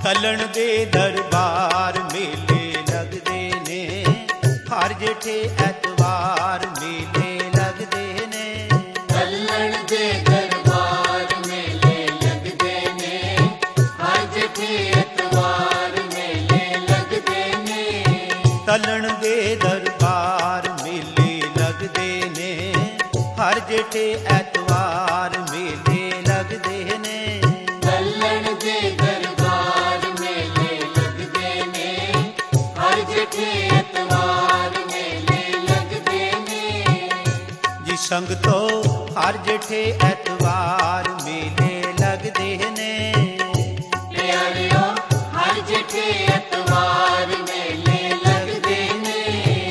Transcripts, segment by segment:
ਤਲਣ ਦੇ ਦਰਬਾਰ ਮੇਲੇ ਲੱਗਦੇ ਨੇ, ਹਰ ਜੇਠੇ ਐਤਵਾਰ ਮੇਲੇ ਲੱਗਦੇ ਨੇ। ਤਲਣ ਦੇ ਦਰਬਾਰ ਮੇਲੇ ਲੱਗਦੇ ਨੇ, ਹਰ ਜੇਠੇ ਐਤਵਾਰ ਮੇਲੇ ਲੱਗਦੇ ਨੇ। ਤਲਣ ਦੇ ਦਰਬਾਰ ਮੇਲੇ ਲੱਗਦੇ ਨੇ, ਹਰ ਜੇਠੇ ਐਤਵਾਰ ਮੇਲੇ ਲੱਗਦੇ ਨੇ। ਤਲਣ ਦੇ ਦਰਬਾਰ ਮੇਲੇ ਲੱਗਦੇ ਨੇ, ਹਰ ਜੇਠੇ ਐਤਵਾਰ ਮੇਲੇ ਲੱਗਦੇ ਨੇ। ਜੀ ਸੰਗਤੋ ਹਰ ਜੇਠੇ ਐਤਵਾਰ ਮੇਲੇ ਲੱਗਦੇ ਨੇ। ਪਿਆਰਿਓ ਹਰ ਜੇਠੇ ਐਤਵਾਰ ਮੇਲੇ ਲੱਗਦੇ ਨੇ।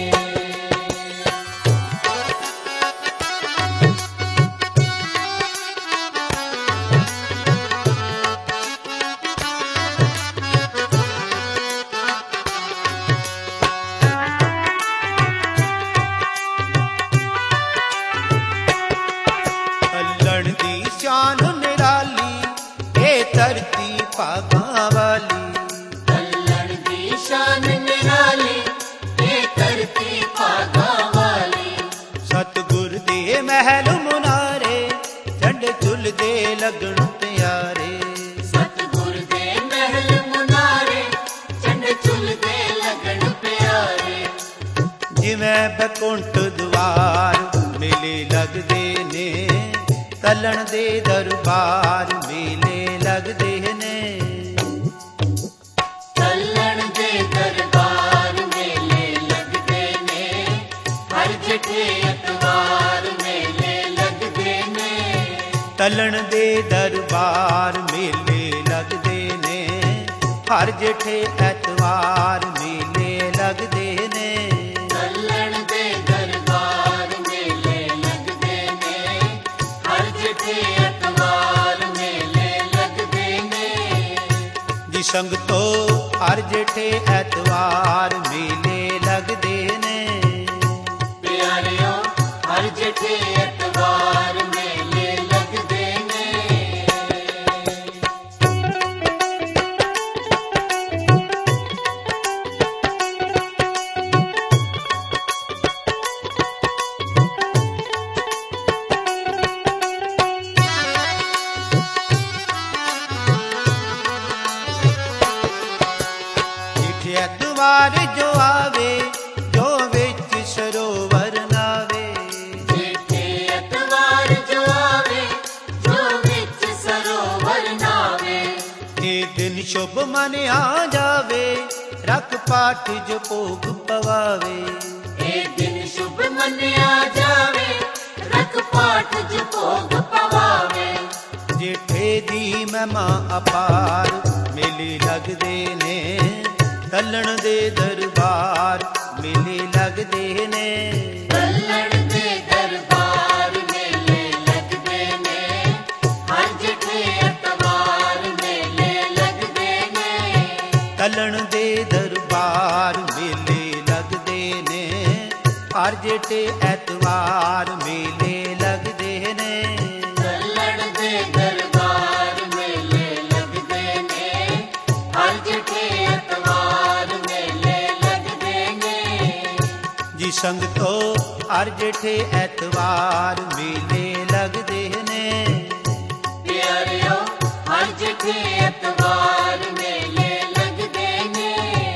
ਤਲਣ ਦੀ ਸ਼ਾਨ ਨਿਰਾਲੀ, ਇਹ ਧਰਤੀ ਭਾਗਾਂ ਵਾਲੀ। ਤਲਣ ਦੀ ਸ਼ਾਨ ਨਿਰਾਲੀ, ਇਹ ਧਰਤੀ ਭਾਗਾਂ ਵਾਲੀ। ਸਤਿਗੁਰ ਦੇ ਮਹਿਲ ਮੁਨਾਰੇ, ਝੰਡੇ ਝੁਲਦੇ ਲੱਗਣ ਪਿਆਰੇ। ਸਤਿਗੁਰ ਦੇ ਮਹਿਲ ਮੁਨਾਰੇ, ਝੰਡੇ ਝੁਲਦੇ ਲੱਗਣ ਪਿਆਰੇ। ਜਿਵੇਂ ਬੈਕੁੰਠ ਦੁਆਰ ਮੇਲੇ ਲੱਗਦੇ ਨੇ, ਤਲਣ ਦੇ ਦਰਬਾਰ ਮੇਲੇ ਲੱਗਦੇ ਨੇ। ਤਲਣ ਦੇ ਦਰਬਾਰ ਮੇਲੇ ਲੱਗਦੇ ਨੇ, ਹਰ ਜੇਠੇ ਐਤਵਾਰ ਮੇਲੇ ਲੱਗਦੇ ਨੇ। ਤਲਣ ਦੇ ਦਰਬਾਰ ਮੇਲੇ ਲੱਗਦੇ ਨੇ, ਹਰ ਜੇਠੇ ਐਤਵਾਰ ਮੇਲੇ ਲੱਗਦੇ ਨੇ। ਤਲਣ ਦੇ ਦਰਬਾਰ ਮੇਲੇ ਲੱਗਦੇ ਨੇ, ਹਰ ਜੇਠੇ ਐਤਵਾਰ ਮੇਲੇ ਲੱਗਦੇ ਨੇ। ਜੀ ਸੰਗਤੋ ਹਰ ਜੇਠੇ ਐਤਵਾਰ ਮੇਲੇ ਲੱਗਦੇ ਨੇ। ਪਿਆਰਿਓ ਹਰ ਜੇਠੇ ਐਤਵਾਰ ਮੇਲੇ ਲੱਗਦੇ ਨੇ। ਜੇਠੇ ਐਤਵਾਰ ਜੋ ਆਵੇ, ਜੋ ਵਿੱਚ ਸਰੋਵਰ ਨਾਵੇ। ਜੇਠੇ ਐਤਵਾਰ ਜੋ ਆਵੇ, ਜੋ ਵਿੱਚ ਸਰੋਵਰ ਨਾਵੇ। ਇਹ ਦਿਨ ਸ਼ੁਭ ਮੰਨਿਆ ਜਾਵੇ, ਰੱਖ ਪਾਠ ਜੋ ਭੋਗ ਪਵਾਵੇ। ਇਹ ਦਿਨ ਸ਼ੁਭ ਮੰਨਿਆ ਜਾਵੇ, ਰਖ ਪਾਠ ਜੋ ਭੋਗ ਪਵਾਵੇ। ਜੇਠੇ ਦੀ ਮਹਿਮਾ ਅਪਾਰ ਮੇਲੇ ਲੱਗਦੇ ਨੇ, ਤਲਣ ਦੇ ਦਰਬਾਰ ਮੇਲੇ ਲੱਗਦੇ ਨੇ। ਤਲਣ ਦੇ ਦਰਬਾਰ ਮੇਲੇ ਲੱਗਦੇ ਨੇ, ਹਰ ਜੇਠੇ ਐਤਵਾਰ ਮੇਲੇ ਲੱਗਦੇ ਨੇ। ਤਲਣ ਦੇ ਦਰਬਾਰ ਮੇਲੇ ਲੱਗਦੇ ਨੇ, ਹਰ ਜੇਠੇ ਐਤਵਾਰ ਮੇਲੇ ਲੱਗਦੇ ਨੇ। ਤਲਣ ਦੇ ਦਰਬਾਰ ਮੇਲੇ ਲੱਗਦੇ ਨੇ, ਹਰ ਜੇਠੇ ਐਤਵਾਰ ਮੇਲੇ ਲੱਗਦੇ ਨੇ। ਜੀ ਸੰਗਤੋ ਹਰ ਜੇਠੇ ਐਤਵਾਰ ਮੇਲੇ ਲੱਗਦੇ ਨੇ। ਪਿਆਰਿਓ ਹਰ ਜੇਠੇ ਐਤਵਾਰ ਮੇਲੇ ਲੱਗਦੇ ਨੇ।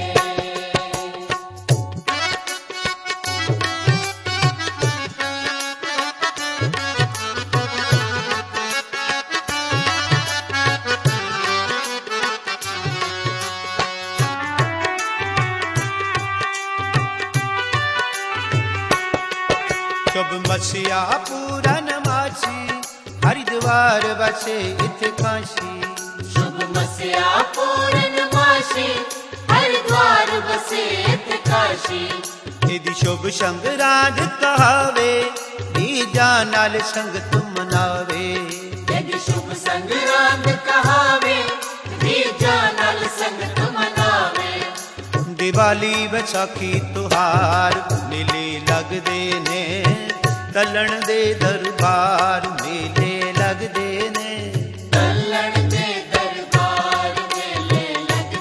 ਸ਼ੁਭ ਮਸਿਆ ਪੂਰਨ ਮਾਸੀ, ਹਰਿਦੁਆਰ ਵਸੇ ਇਥੇ ਕਾਸ਼ੀ। ਸ਼ੁਭ ਮਸਿਆ ਪੂਰਨਮਾਸ਼ੀ, ਹਰਿਦੁਆਰ ਵਸੇ ਇਥੇ ਕਾਸ਼ੀ। ਇਹਦੀ ਸ਼ੁਭ ਸੰਗ ਰਾਜ ਕਹਾਵੇ, ਰੀਜਾ ਨਾਲ ਸੰਗਤ ਮਨਾਵੇ। ਇਹਦੀ ਸ਼ੁਭ ਸੰਗ ਰਾਂਦ ਕਹਾਵੇ, ਰੀਜਾ ਨਾਲ ਸੰਗਤ ਮਨਾਵੇ। ਦੀਵਾਲੀ ਵਿਸਾਖੀ ਤਿਉਹਾਰ ਮੇਲੇ ਲੱਗਦੇ ਨੇ, ਤਲਣ ਦੇ ਦਰਬਾਰ ਮੇਲੇ ਲੱਗਦੇ ਨੇ। ਤਲਣ ਦੇ ਦਰਬਾਰ ਮੇਲੇ ਲੱਗਦੇ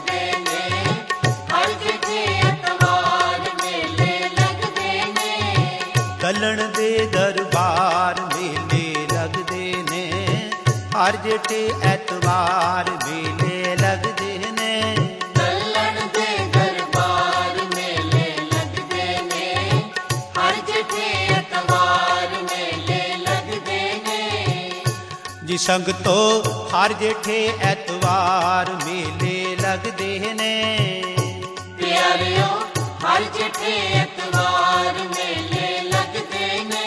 ਹਰ ਜੇਠੇ ਐਤਵਾਰ ਮੇਲੇ ਲੱਗਦੇ ਨੇ। ਤੱਲਣ ਦੇ ਦਰਬਾਰ ਮੇਲੇ ਲੱਗਦੇ ਨੇ, ਹਰ ਜੇਠੇ ਐਤਵਾਰ ਮੇਲੇ ਲੱਗਦੇ ਨੇ। ਜੀ ਸੰਗਤੋ ਹਰ ਜੇਠੇ ਐਤਵਾਰ ਮੇਲੇ ਲੱਗਦੇ ਨੇ। ਪਿਆਰਿਓ ਹਰ ਜੇਠੇ ਐਤਵਾਰ ਮੇਲੇ ਲੱਗਦੇ ਨੇ।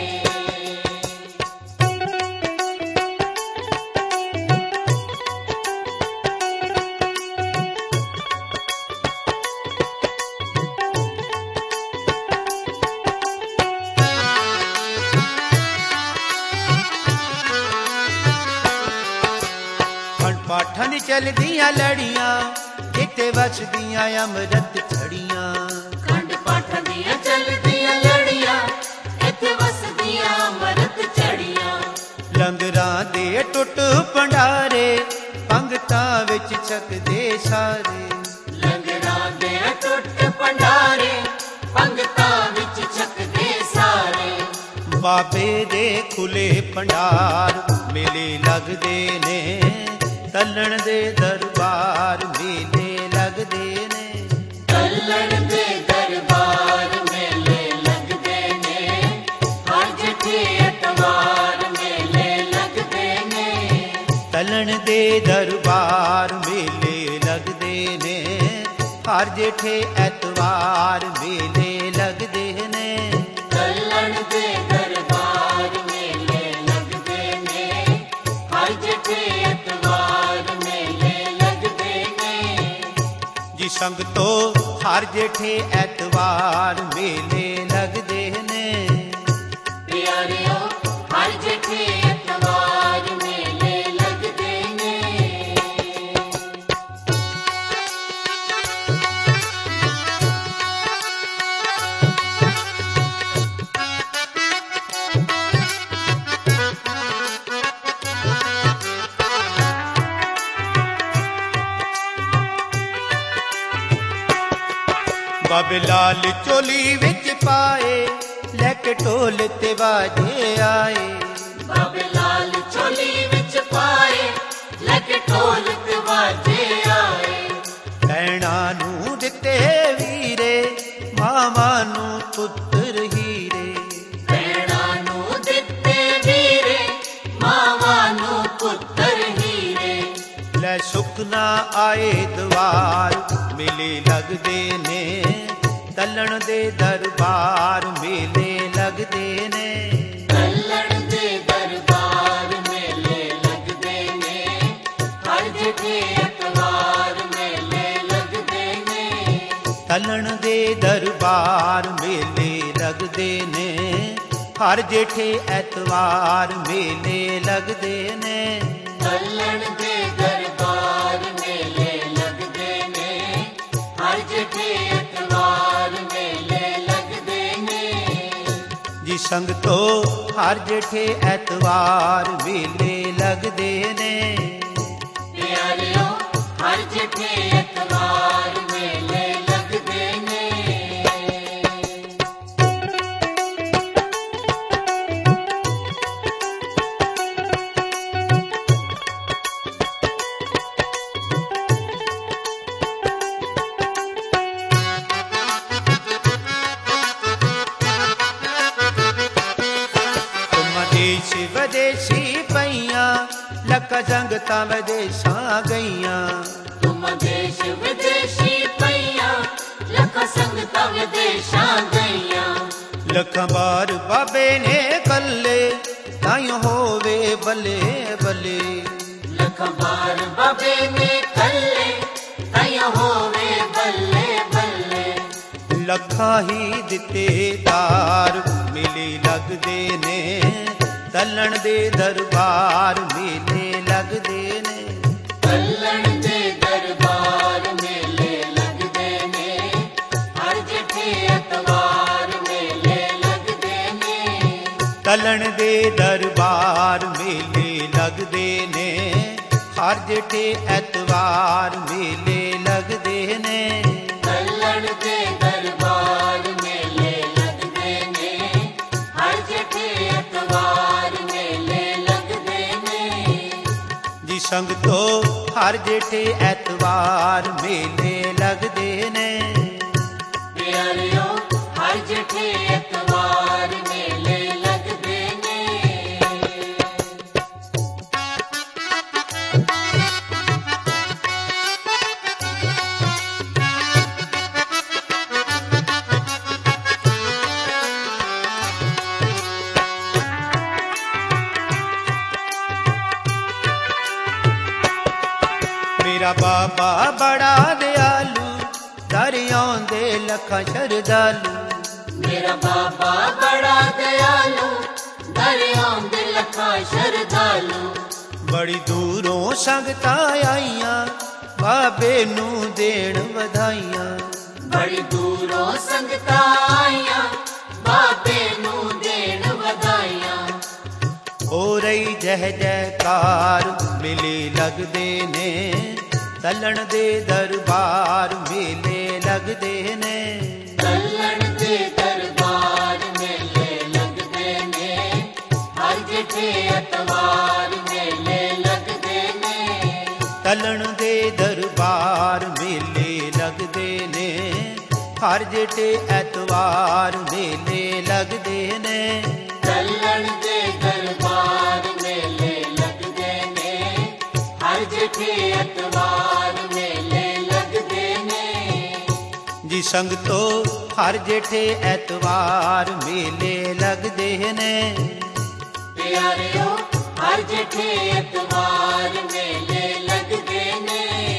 ਪਾਠਾਂ ਚਲਦੀਆਂ ਲੜੀਆਂ, ਜਿੱਥੇ ਵਸਦੀਆਂ ਅੰਮ੍ਰਿਤ ਛੜੀਆਂ। ਖੰਡ ਪਾਠਾਂ ਦੀਆਂ ਚੱਲਦੀਆਂ ਲੜੀਆਂ, ਇੱਥੇ ਵਸਦੀਆਂ ਅੰਮ੍ਰਿਤ ਛੜੀਆਂ। ਲੰਗਰਾਂ ਦੇ ਟੁੱਟ ਭੰਡਾਰੇ, ਪੰਗਤਾਂ ਵਿੱਚ ਛਕਦੇ ਸਾਰੇ। ਲੰਗਰਾਂ ਦੇ ਟੁੱਟ ਭੰਡਾਰੇ, ਪੰਗਤਾਂ ਵਿੱਚ ਛਕਦੇ ਸਾਰੇ। ਬਾਬੇ ਦੇ ਖੁੱਲੇ ਭੰਡਾਰ ਮੇਲੇ ਲੱਗਦੇ ਨੇ। ਤੱਲਣ ਦੇ ਦਰਬਾਰ ਮੇਲੇ ਲੱਗਦੇ ਨੇ। ਤੱਲਣ ਦੇ ਦਰਬਾਰ ਮੇਲੇ ਲੱਗਦੇ ਨੇ, ਹਰ ਜੇਠੇ ਐਤਵਾਰ ਮੇਲੇ ਲੱਗਦੇ ਨੇ। ਤੱਲਣ ਦੇ ਦਰਬਾਰ ਮੇਲੇ ਲੱਗਦੇ ਨੇ, ਹਰ ਜੇਠੇ ਐਤਵਾਰ ਮੇਲੇ ਲੱਗਦੇ ਨੇ। ਤੱਲਣ ਦੇ ਦਰਬਾਰ ਮੇਲੇ ਲੱਗਦੇ ਨੇ, ਹਰ ਜੇਠੇ ਐਤਵਾਰ ਮੇਲੇ ਲੱਗਦੇ ਨੇ। ਜੀ ਸੰਗਤੋ ਹਰ ਜੇਠੇ ਐਤਵਾਰ ਮੇਲੇ ਲੱਗਦੇ ਨੇ। ਪਿਆਰਿਓ ਹਰ ਜੇਠੇ ਐਤਵਾਰ ਮੇਲੇ ਲੱਗਦੇ ਨੇ। ਬਾਬੇ ਲਾਲ ਚੋਲੀ ਵਿੱਚ ਪਾਏ, ਲੈ ਕੇ ਢੋਲ ਤੇ ਬਾਜੇ ਆਏ। ਬਾਬੇ ਲਾਲ ਝੋਲੀ ਵਿੱਚ ਪਾਏ, ਲੈ ਕੇ ਢੋਲ ਤੇ ਬਾਜੇ ਆਏ। ਭੈਣਾਂ ਨੂੰ ਦਿੱਤੇ ਵੀਰੇ, ਮਾਵਾਂ ਨੂੰ ਪੁੱਤਰ ਹੀਰੇ। ਭੈਣਾਂ ਨੂੰ ਦਿੱਤੇ ਵੀਰੇ, ਮਾਵਾਂ ਨੂੰ ਪੁੱਤਰ ਹੀਰੇ। ਲੈ ਸੁੱਖ ਨਾ ਆਏ ਦਵਾਰ ਮੇਲੇ ਲੱਗਦੇ ਨੇ। ਤੱਲਣ ਦੇ ਦਰਬਾਰ ਮੇਲੇ ਲੱਗਦੇ ਨੇ। ਤੱਲਣ ਦੇ ਦਰਬਾਰ ਮੇਲੇ ਲੱਗਦੇ ਨੇ, ਹਰ ਜੇਠੇ ਐਤਵਾਰ ਮੇਲੇ ਲੱਗਦੇ ਨੇ। ਤੱਲਣ ਦੇ ਦਰਬਾਰ ਮੇਲੇ ਲੱਗਦੇ ਨੇ, ਹਰ ਜੇਠੇ ਐਤਵਾਰ ਮੇਲੇ ਲੱਗਦੇ ਨੇ। ਤੱਲਣ ਦੇ ਦਰਬਾਰ ਮੇਲੇ ਲੱਗਦੇ ਨੇ, ਹਰ ਜੇਠੇ ਐਤਵਾਰ ਮੇਲੇ ਲੱਗਦੇ ਨੇ। ਜੀ ਸੰਗਤੋ ਹਰ ਜੇਠੇ ਐਤਵਾਰ ਮੇਲੇ ਲੱਗਦੇ ਨੇ। ਪਿਆਰਿਓ ਹਰ ਜੇਠੇ ਐਤਵਾਰ ਮੇਲੇ ਲੱਗਦੇ ਨੇ। ਦੇਸ਼ ਵਿਦੇਸ਼ੀ ਪਈਆਂ, ਲੱਖਾਂ ਸੰਗਤਾਂ ਵਿਦੇਸ਼ਾਂ ਗਈਆਂ। ਤੁਮ ਦੇਸ਼ ਵਿਦੇਸ਼ੀ ਪਈਆਂ, ਲੱਖਾਂ ਸੰਗਤਾਂ ਵਿਦੇਸ਼ਾਂ ਗਈਆਂ। ਲੱਖਾਂ ਬਾਰ ਬਾਬੇ ਨੇ ਕੱਲੇ, ਤਾਈਂ ਹੋਵੇ ਬੱਲੇ ਬੱਲੇ। ਲੱਖਾਂ ਬਾਰ ਬਾਬੇ ਨੇ ਕੱਲੇ, ਤਾਈਂ ਹੋਵੇ ਬੱਲੇ ਬੱਲੇ। ਲੱਖਾਂ ਹੀ ਦਿੱਤੇ ਦਾਰ ਮੇਲੇ ਲੱਗਦੇ ਨੇ। ਤੱਲਣ ਦੇ ਦਰਬਾਰ ਮੇਲੇ ਲੱਗਦੇ ਨੇ। ਤੱਲਣ ਦੇ ਦਰਬਾਰ ਮੇਲੇ ਲੱਗਦੇ ਨੇ, ਹਰ ਜੇਠੇ ਐਤਵਾਰ ਮੇਲੇ ਲੱਗਦੇ ਨੇ। ਤੱਲਣ ਦੇ ਦਰਬਾਰ ਮੇਲੇ ਲੱਗਦੇ ਨੇ, ਹਰ ਜੇਠੇ ਐਤਵਾਰ ਮੇਲੇ ਲੱਗਦੇ ਨੇ। ਤੱਲਣ ਦੇ ਦਰਬਾਰ ਮੇਲੇ ਲੱਗਦੇ ਨੇ, ਹਰ ਜੇਠੇ ਐਤਵਾਰ ਮੇਲੇ ਲੱਗਦੇ ਨੇ। ਜੀ ਸੰਗਤੋ ਹਰ ਜੇਠੇ ਐਤਵਾਰ ਮੇਲੇ ਲੱਗਦੇ ਨੇ। ਪਿਆਰਿਓ ਹਰ ਜੇਠੇ ਐਤਵਾਰ ਮੇਲੇ ਲੱਗਦੇ ਨੇ। ਮੇਰਾ ਬਾਬਾ ਬੜਾ ਦਿਆਲੂ, ਦਰ ਆਉਂਦੇ ਲੱਖਾਂ ਸ਼ਰਧਾਲੂ। ਮੇਰਾ ਬਾਬਾ ਬੜਾ ਦਿਆਲੂ, ਦਰ ਆਉਂਦੇ ਲੱਖਾਂ ਸ਼ਰਧਾਲੂ। ਬੜੀ ਦੂਰੋਂ ਸੰਗਤਾਂ ਆਈਆਂ, ਬਾਬੇ ਨੂੰ ਦੇਣ ਵਧਾਈਆਂ। ਬੜੀ ਦੂਰੋਂ ਸੰਗਤਾਂ ਆਈਆਂ, ਬਾਬੇ ਨੂੰ ਦੇਣ ਵਧਾਈਆਂ। ਹੋ ਰਹੀ ਜੈ ਜੈਕਾਰ ਮੇਲੇ ਲੱਗਦੇ ਨੇ, ਤਲਣ ਦੇ ਦਰਬਾਰ ਮੇਲੇ ਲੱਗਦੇ ਨੇ। ਤਲਣ ਦੇ ਦਰਬਾਰ ਮੇਲੇ ਲੱਗਦੇ ਨੇ, ਹਰ ਜੇਠੇ ਐਤਵਾਰ ਮੇਲੇ ਲੱਗਦੇ ਨੇ। ਤਲਣ ਦੇ ਦਰਬਾਰ ਮੇਲੇ ਲੱਗਦੇ ਨੇ, ਹਰ ਜੇਠੇ ਐਤਵਾਰ ਮੇਲੇ ਲੱਗਦੇ ਨੇ। ਤਲਣ ਦੇ ਦਰਬਾਰ ਮੇਲੇ ਲੱਗਦੇ ਨੇ, ਹਰ ਜੇਠੇ ਐਤਵਾਰ ਮੇਲੇ ਲੱਗਦੇ ਨੇ। ਜੀ ਸੰਗਤੋ ਹਰ ਜੇਠੇ ਐਤਵਾਰ ਮੇਲੇ ਲੱਗਦੇ ਨੇ। ਪਿਆਰਿਓ ਹਰ ਜੇਠੇ ਐਤਵਾਰ ਮੇਲੇ ਲੱਗਦੇ ਨੇ।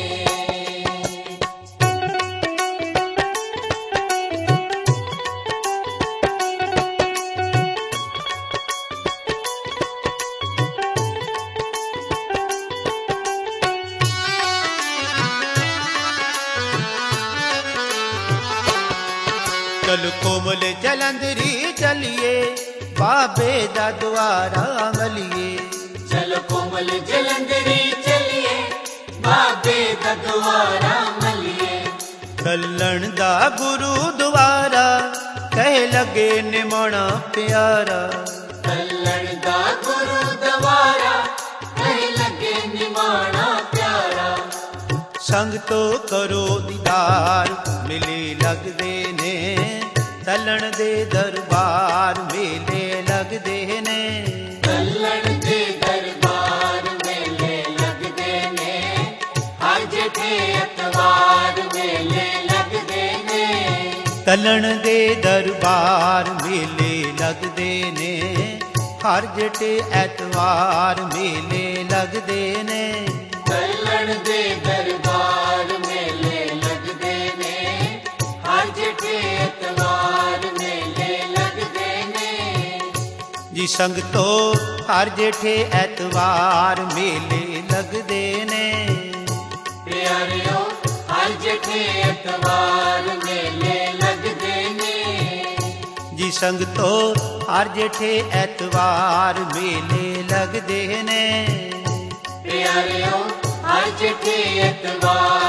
ਚਲ ਕੋਮਲ ਜਲੰਧਰੀ ਚਲੀਏ, ਬਾਬੇ ਦਾ ਦੁਆਰਾ ਮਲੀਏ। ਚਲੋ ਕੋਮਲ ਜਲੰਧਰੀ ਚਲੀਏ, ਬਾਬੇ ਦਾ ਦੁਆਰਾ ਮਲੀਏ। ਤਲਣ ਦਾ ਗੁਰੂ ਦੁਆਰਾ, ਕਹਿ ਲਗੇ ਨਿਮਣਾ ਪਿਆਰਾ। ਤਲਣ ਦਾ ਗੁਰੂ ਦੁਆਰਾ, ਕਹਿ ਲੱਗੇ ਨਿਮਾਣਾ ਪਿਆਰਾ। ਸੰਗਤੋ ਕਰੋ ਦੀਦਾਰ ਮੇਲੇ ਲੱਗਦੇ ਨੇ, ਤਲਣ ਦੇ ਦਰਬਾਰ ਮੇਲੇ ਲੱਗਦੇ ਨੇ। ਤਲਣ ਦੇ ਦਰਬਾਰ ਮੇਲੇ ਲੱਗਦੇ ਨੇ, ਹਰ ਜੇਠੇ ਐਤਵਾਰ ਮੇਲੇ ਲੱਗਦੇ ਨੇ। ਤਲਣ ਦੇ ਦਰਬਾਰ ਮੇਲੇ ਲੱਗਦੇ ਨੇ, ਹਰ ਜੇਠੇ ਐਤਵਾਰ ਮੇਲੇ ਲੱਗਦੇ ਨੇ। ਤਲਣ ਦੇ ਦਰਬਾਰ ਮੇਲੇ ਲੱਗਦੇ ਨੇ, ਹਰ ਜੇਠੇ ਐਤਵਾਰ ਮੇਲੇ ਲੱਗਦੇ ਨੇ। ਜੀ ਸੰਗਤੋ ਹਰ ਜੇਠੇ ਐਤਵਾਰ ਮੇਲੇ ਲੱਗਦੇ ਨੇ। ਪਿਆਰਿਓ ਹਰ ਜੇਠੇ ਐਤਵਾਰ ਮੇਲੇ ਲੱਗਦੇ ਨੇ। ਜੀ ਸੰਗਤੋ ਹਰ ਜੇਠੇ ਐਤਵਾਰ ਮੇਲੇ ਲੱਗਦੇ ਨੇ। ਪਿਆਰਿਓ ਹਰ ਜੇਠੇ ਐਤਵਾਰ